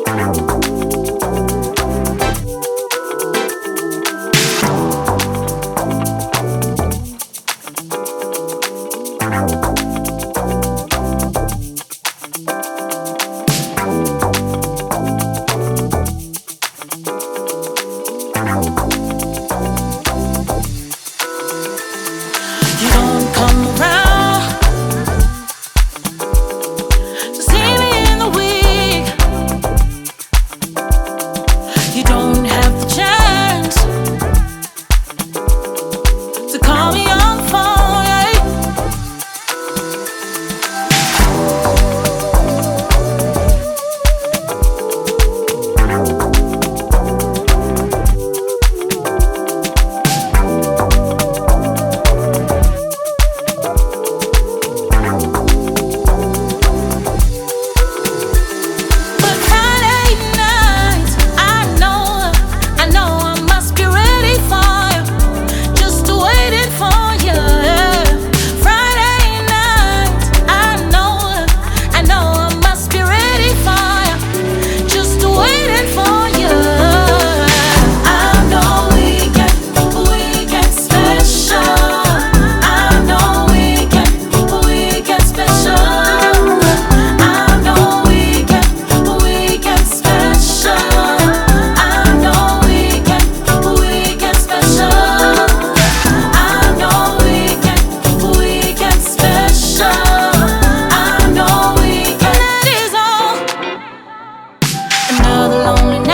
You don't come around to see me in the week. You don't have the chance to call me on the phone, yeah. But Friday nights, I know I must be ready for you, just waiting for you. Friday nights, I know I must be ready for you, just waiting for you. I know we get special. I know we get special. I know we get special. I know we get special. I know we get special. I know we get. That is all. Another lonely